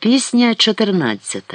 Пісня 14.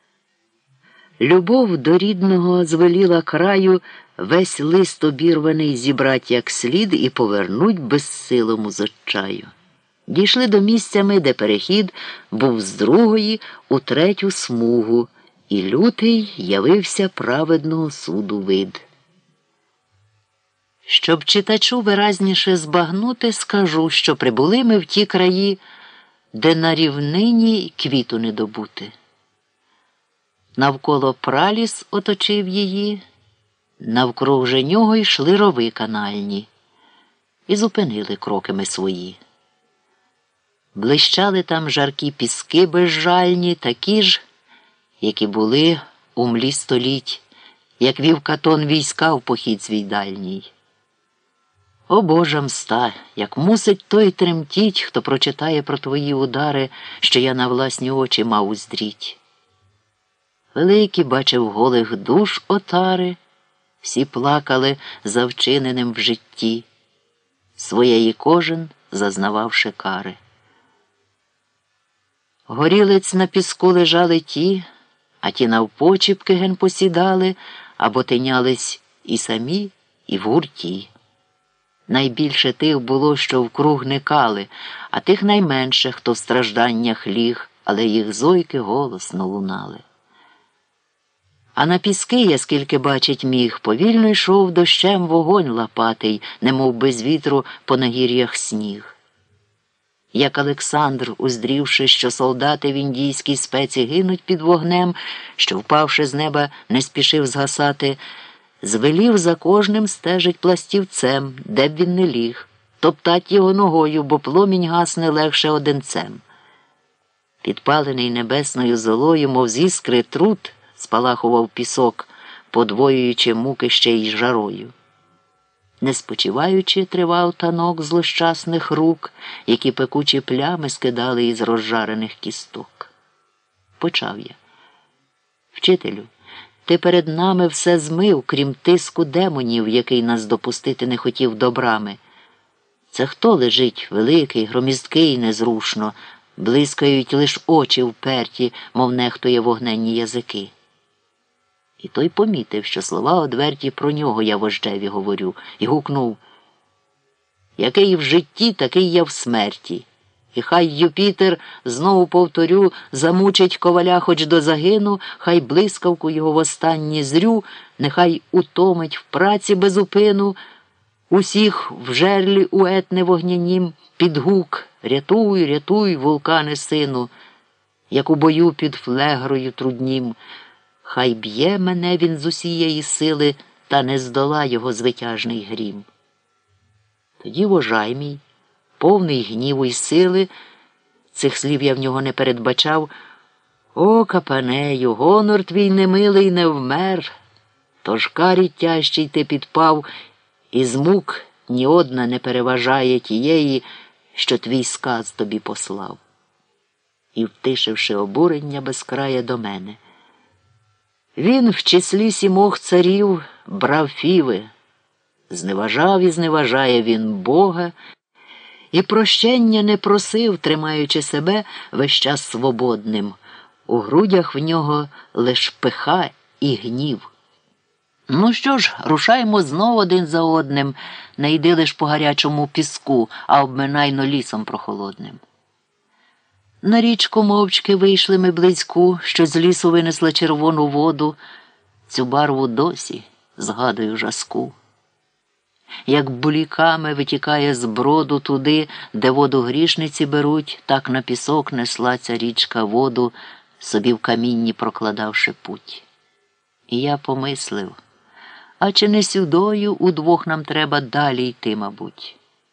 Любов до рідного звеліла краю, весь лист обірваний зібрать як слід і повернуть безсилому з отчаю. Дійшли до місця ми, де перехід був з другої у третю смугу, і лютий явився праведного суду вид. Щоб читачу виразніше збагнути, скажу, що прибули ми в ті краї, де на рівнині квіту не добути. Навколо праліс оточив її, навкруг нього йшли рови канальні, і зупинили кроки ми свої. Блищали там жаркі піски безжальні, такі ж, які були у млі століть, як вів Катон війська в похід свій дальній. О Божа мста, як мусить той тремтіть, хто прочитає про твої удари, що я на власні очі мав уздріть. Великі бачив голих душ отари, всі плакали за вчиненим в житті, своєї кожен зазнававши кари. Горілиць на піску лежали ті, а ті навпочіпки ген посідали, або тинялись і самі, і в гурті. Найбільше тих було, що вкруг никали, а тих найменше, хто в стражданнях ліг, але їх зойки голосно лунали. А на піски, я скільки бачить міг, повільно йшов дощем вогонь лапатий, немов без вітру по нагір'ях сніг. Як Олександр, уздрівши, що солдати в індійській спеці гинуть під вогнем, що, впавши з неба, не спішив згасати, звелів за кожним стежить пластівцем, де б він не ліг, топтать його ногою, бо пломінь гасне легше одинцем. Підпалений небесною золою, мов з іскри труд, спалахував пісок, подвоюючи муки ще й жарою. Не спочиваючи, тривав танок злощасних рук, які пекучі плями скидали із розжарених кісток. Почав я. Вчителю, ти перед нами все змив, крім тиску демонів, який нас допустити не хотів добрами. Це хто лежить, великий, громісткий, незрушно, блискають лиш очі вперті, мов нехтує вогненні язики. І той помітив, що слова одверті про нього я вождеві говорю, і гукнув: «Який в житті, такий я в смерті. І хай Юпітер, знову повторю, замучить коваля хоч до загину, хай блискавку його востаннє зрю, нехай утомить в праці безупину, усіх в жерлі у етне вогнянім, під гук: рятуй, рятуй, вулкане сину, як у бою під флегрою труднім. Хай б'є мене він з усієї сили, та не здола його звитяжний грім». Тоді вожай мій, повний гніву й сили, цих слів я в нього не передбачав: «О, Капанею, гонор твій немилий не вмер, тож карі тяжчій ти підпав, і з мук ні одна не переважає тієї, що твій сказ тобі послав». І, втишивши обурення безкрая до мене: «Він в числі 7 царів брав фіви, зневажав і зневажає він Бога, і прощення не просив, тримаючи себе весь час свободним. У грудях в нього лиш пиха і гнів. Ну що ж, рушаймо знов один за одним, не йди лиш по гарячому піску, а обминайно лісом прохолодним». На річку мовчки вийшли ми близьку, що з лісу винесла червону воду. Цю барву досі згадую жаску. Як буліками витікає з броду туди, де воду грішниці беруть, так на пісок несла ця річка воду, собі в камінні прокладавши путь. І я помислив: а чи не сюдою удвох нам треба далі йти, мабуть?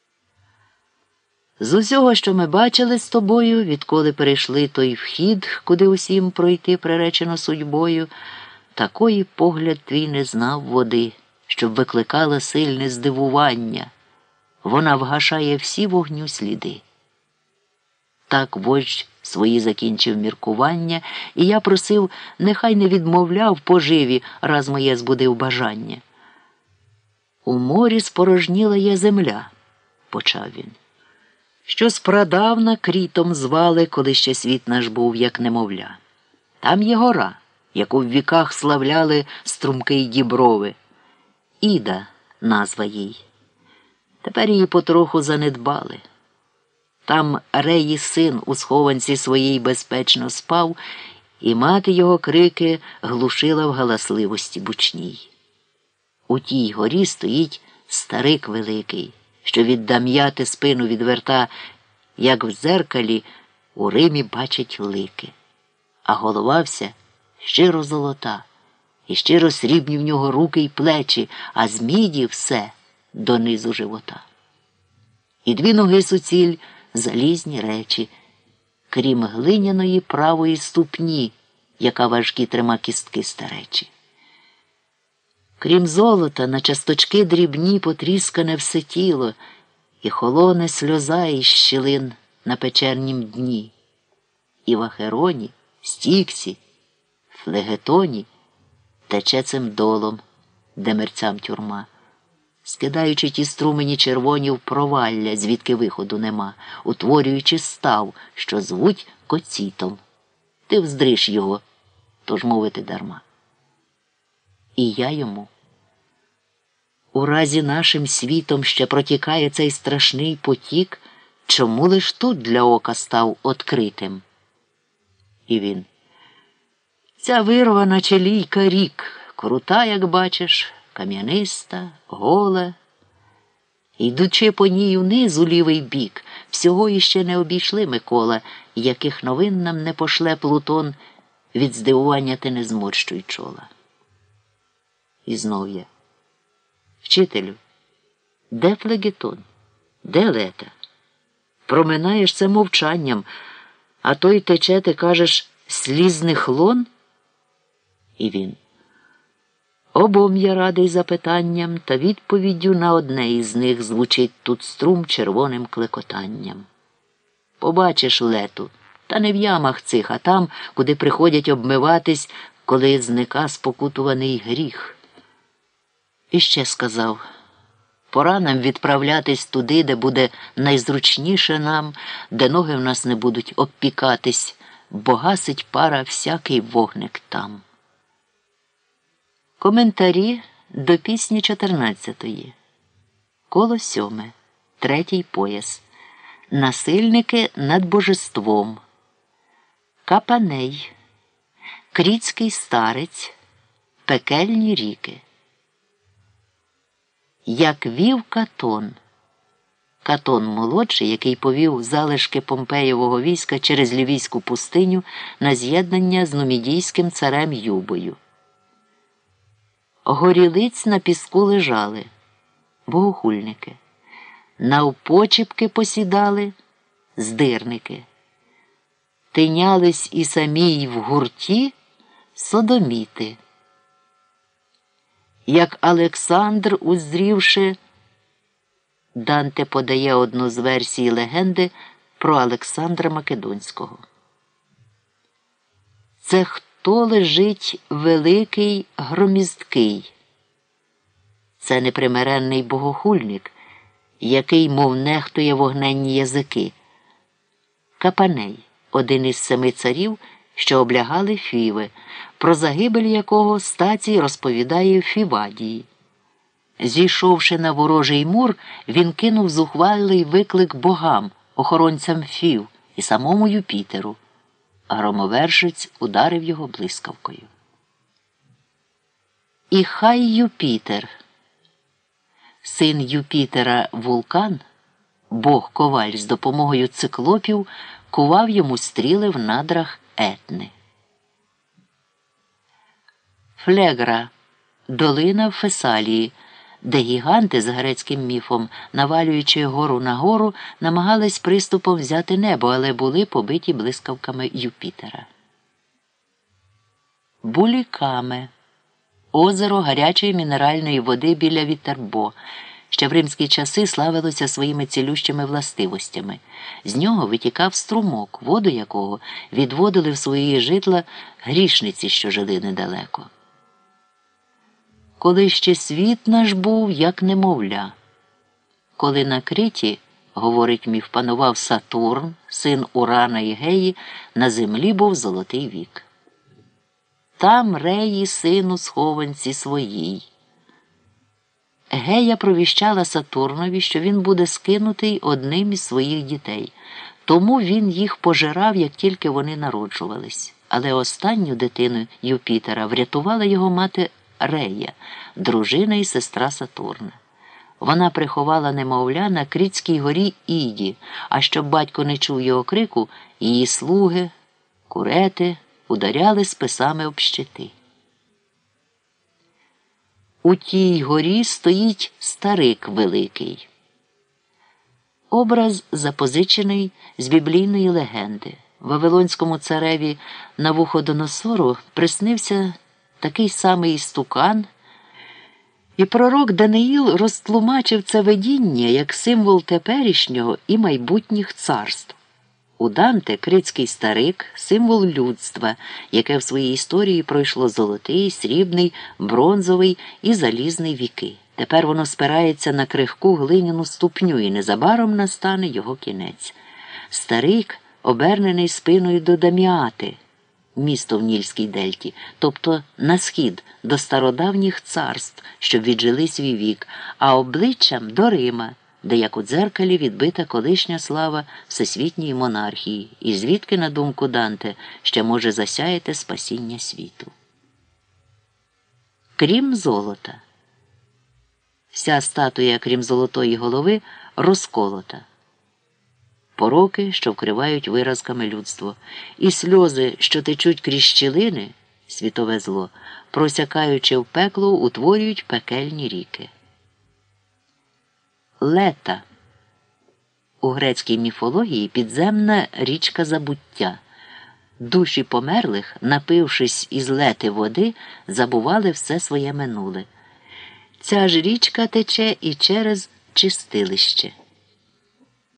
З усього, що ми бачили з тобою, відколи перейшли той вхід, куди усім пройти приречено судьбою, такої погляд твій не знав води, щоб викликала сильне здивування. Вона вгашає всі вогню сліди. Так вождь свої закінчив міркування, і я просив, нехай не відмовляв поживі, раз моє збудив бажання. «У морі спорожніла є земля», – почав він. що спрадавна Крітом звали, коли ще світ наш був, як немовля. Там є гора, яку в віках славляли струмки й діброви. Іда назва їй. Тепер її потроху занедбали. Там Реї син у схованці своїй безпечно спав, і мати його крики глушила в галасливості бучній. У тій горі стоїть старик великий, що від дам'яти спину відверта, як в дзеркалі у Римі бачить лики. А голова вся щиро золота, і щиро срібні в нього руки й плечі, а з міді все донизу живота. І дві ноги суціль залізні речі, крім глиняної правої ступні, яка важкі трима кістки старечі. Крім золота, на часточки дрібні потріскане все тіло, і холоне сльоза із щілин на печернім дні. І в Ахероні, Стіксі, Флегетоні тече цим долом, де мерцям тюрма, скидаючи ті струмені червоні в провалля, звідки виходу нема, утворюючи став, що звуть Коцітом. Ти вздриж його, тож мовити дарма. І я йому. У разі нашим світом ще протікає цей страшний потік, чому лиш тут для ока став откритим? І він. Ця вирва, наче лійка рік, крута, як бачиш, кам'яниста, гола. Йдучи по ній униз у лівий бік, всього іще не обійшли Микола, яких новин нам не пошле Плутон, від здивування ти не зморщуй чола. І знов я. Вчителю, де Флегетон? Де Лета? Проминаєш це мовчанням, а той тече, ти кажеш, слізних лон? І він. Обом я радий запитанням, та відповіддю на одне із них звучить тут струм червоним клекотанням. Побачиш Лету, та не в ямах цих, а там, куди приходять обмиватись, коли зника спокутуваний гріх. І ще сказав, пора нам відправлятись туди, де буде найзручніше нам, де ноги в нас не будуть обпікатись, бо гасить пара всякий вогник там. Коментарі до пісні 14-ї. Коло 7. Третій пояс. Насильники над божеством. Капаней. Крітський старець. Пекельні ріки. Як вів Катон. Катон молодший, який повів залишки Помпеєвого війська через Лівійську пустиню на з'єднання з нумідійським царем Юбою. Горілиць на піску лежали, богохульники. Навпочіпки посідали, здирники. Тинялись і самі й в гурті содоміти. Як Олександр, узрівши, Данте подає одну з версій легенди про Олександра Македонського. Це хто лежить великий громісткий? Це непримиренний богохульник, який, мов нехтує вогненні язики. Капаней, один із 7 царів, що облягали Фіви, про загибель якого Стацій розповідає в Фівадії. Зійшовши на ворожий мур, він кинув зухвалий виклик богам, охоронцям Фів і самому Юпітеру. Громовержець ударив його блискавкою. І хай Юпітер, син Юпітера Вулкан, бог-коваль з допомогою циклопів, кував йому стріли в надрах Етни. Флегра – долина в Фесалії, де гіганти з грецьким міфом, навалюючи гору на гору, намагались приступом взяти небо, але були побиті блискавками Юпітера. Булікаме – озеро гарячої мінеральної води біля Вітербо, ще в римські часи славилося своїми цілющими властивостями. З нього витікав струмок, воду якого відводили в свої житла грішниці, що жили недалеко. Коли ще світ наш був, як немовля, коли на Криті говорить міф, панував Сатурн, син Урана і Геї, на землі був золотий вік. Там Реї сину схованці своїй. Гея провіщала Сатурнові, що він буде скинутий одним із своїх дітей. Тому він їх пожирав, як тільки вони народжувались. Але останню дитину Юпітера врятувала його мати Рея, дружина і сестра Сатурна. Вона приховала немовля на Крітській горі Іді, а щоб батько не чув його крику, її слуги, курети, ударяли списами об щити. У тій горі стоїть старик великий. Образ запозичений з біблійної легенди. Вавилонському цареві Навуходоносору приснився такий самий істукан, і пророк Даниїл розтлумачив це видіння як символ теперішнього і майбутніх царств. У Данте критський старик – символ людства, яке в своїй історії пройшло золотий, срібний, бронзовий і залізний віки. Тепер воно спирається на крихку глиняну ступню, і незабаром настане його кінець. Старик обернений спиною до Даміати, місто в Нільській дельті, тобто на схід, до стародавніх царств, щоб віджили свій вік, а обличчям до Рима, де як у дзеркалі відбита колишня слава всесвітньої монархії, і звідки, на думку Данте, ще може засяяти спасіння світу. Крім золота. Вся статуя, крім золотої голови, розколота. Пороки, що вкривають виразками людство, і сльози, що течуть крізь щілини, світове зло, просякаючи в пекло, утворюють пекельні ріки. Лета. У грецькій міфології підземна річка забуття. Душі померлих, напившись із лети води, забували все своє минуле. Ця ж річка тече і через чистилище.